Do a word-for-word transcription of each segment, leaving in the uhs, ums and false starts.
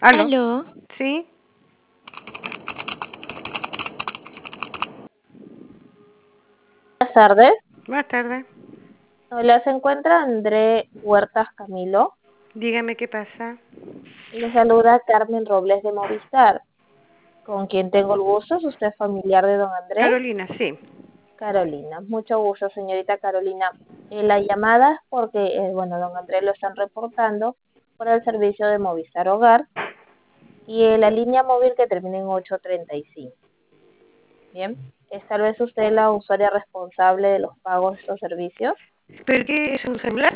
¿Aló? Aló, ¿Sí? Buenas tardes. Buenas tardes. Hola, se encuentra André Huertas Camilo. Dígame qué pasa. Le saluda Carmen Robles de Movistar, con quien tengo el gusto. ¿Es usted familiar de don André? Carolina, sí. Carolina, mucho gusto, señorita Carolina. Eh, la llamada es porque, eh, bueno, don André lo están reportando por el servicio de Movistar Hogar y eh, la línea móvil que termina en ocho treinta y cinco. Bien, ¿es tal vez usted la usuaria responsable de los pagos de estos servicios? ¿Pero qué es un celular?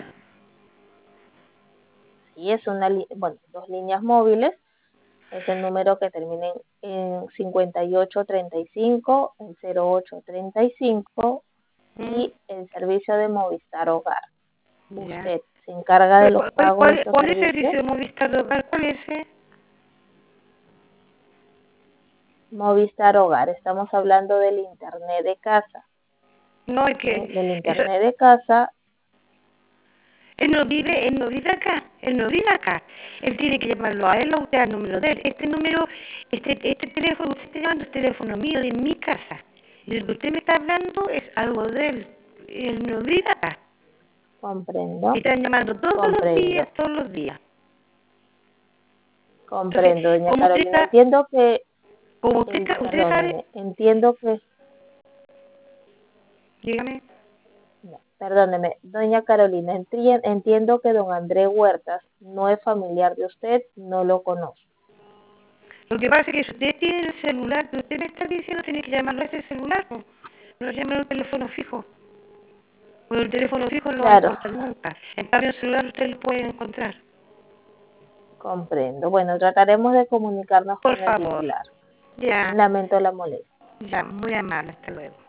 Sí, es una, li- bueno, dos líneas móviles. Es el número que termina en, en cincuenta y ocho treinta y cinco, el cero ocho treinta y cinco Mm, y el servicio de Movistar Hogar. ya. Usted se encarga de ¿Pero los ¿Cuál, cuál, pagos de cuál, estos cuál es el servicios. servicio de Movistar de Hogar? ¿Cuál es ese? Movistar Hogar, estamos hablando del internet de casa. No, es Bien, que del eso, internet de casa, él no vive, él no vive acá, él no vive acá. Él tiene que llamarlo a él o usted al número de él. Este número, este, este teléfono, usted está llamando es teléfono mío de mi casa. Y lo que usted me está hablando es algo de él. Él no vive acá. comprendo, Están llamando todos los días, comprendo, todos los días. Entonces, comprendo, doña como usted Carolina. está, Entiendo que, como usted el, está, usted sabe, perdóneme, entiendo que dígame, No, perdóneme, doña Carolina, entri- entiendo que don André Huertas no es familiar de usted, no lo conoce. lo que pasa es que si usted tiene el celular que usted me está diciendo, tiene que llamarlo a ese celular, pues. No llame a un teléfono fijo. Porque el teléfono fijo no lo va a Claro, encontrar nunca. En cambio, el celular usted lo puede encontrar. comprendo. Bueno, trataremos de comunicarnos Por con el favor. titular. Ya, Lamento la molestia. ya, muy amable, hasta luego.